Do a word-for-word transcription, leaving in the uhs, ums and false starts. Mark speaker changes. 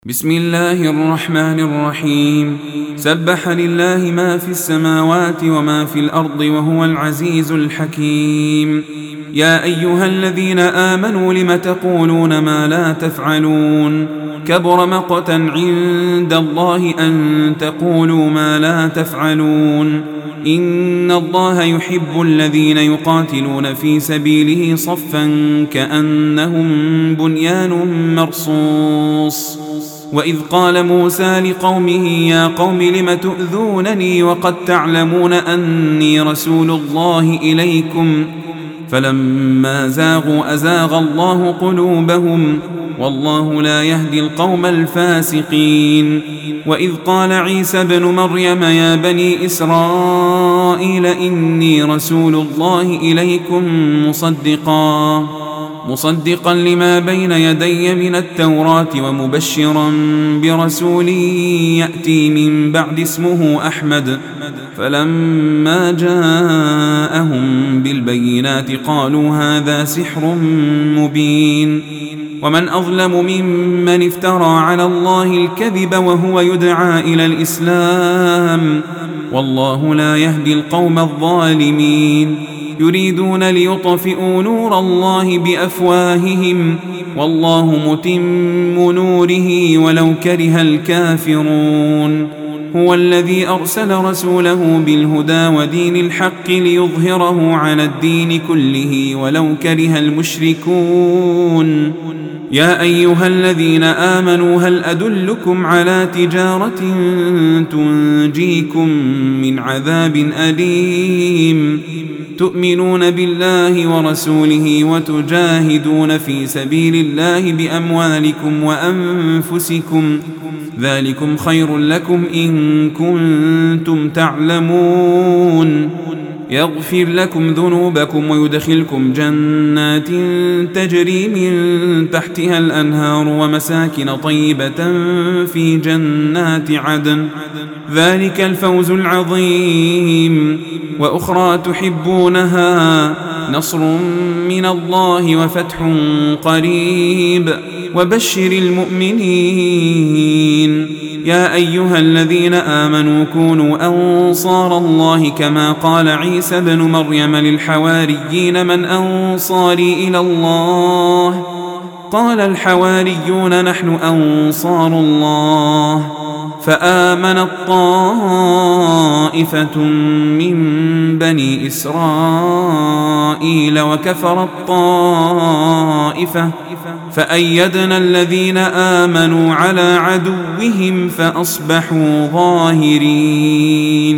Speaker 1: بسم الله الرحمن الرحيم. سبح لله ما في السماوات وما في الأرض وهو العزيز الحكيم. يا أيها الذين آمنوا لم تقولون ما لا تفعلون؟ كبر مقتا عند الله أن تقولوا ما لا تفعلون. إن الله يحب الذين يقاتلون في سبيله صفا كأنهم بنيان مرصوص. وإذ قال موسى لقومه يا قوم لم تؤذونني وقد تعلمون أني رسول الله إليكم فلما زاغوا أزاغ الله قلوبهم والله لا يهدي القوم الفاسقين. وإذ قال عيسى ابن مريم يا بني إسرائيل إني رسول الله إليكم مصدقا مصدقا لما بين يدي من التوراة ومبشرا برسول يأتي من بعد اسمه أحمد. فلما جاءهم بالبينات قالوا هذا سحر مبين. ومن أظلم ممن افترى على الله الكذب وهو يدعى إلى الإسلام والله لا يهدي القوم الظالمين. يريدون ليطفئوا نور الله بأفواههم والله متم نوره ولو كره الكافرون. هو الذي أرسل رسوله بالهدى ودين الحق ليظهره على الدين كله ولو كره المشركون. يا أيها الذين آمنوا هل أدلكم على تجارة تنجيكم من عذاب أليم؟ تؤمنون بالله ورسوله وتجاهدون في سبيل الله بأموالكم وأنفسكم ذلكم خير لكم إن كنتم تعلمون. يغفر لكم ذنوبكم ويدخلكم جنات تجري من تحتها الأنهار ومساكن طيبة في جنات عدن ذلك الفوز العظيم. وأخرى تحبونها نصر من الله وفتح قريب وبشر المؤمنين. يا أيها الذين آمنوا كونوا أنصار الله كما قال عيسى ابن مريم للحواريين من أنصاري إلى الله؟ قال الحواريون نحن أنصار الله. فآمنت طائفة من بني إسرائيل وكفرت طائفة فأيدنا الذين آمنوا على عدوهم فأصبحوا ظاهرين.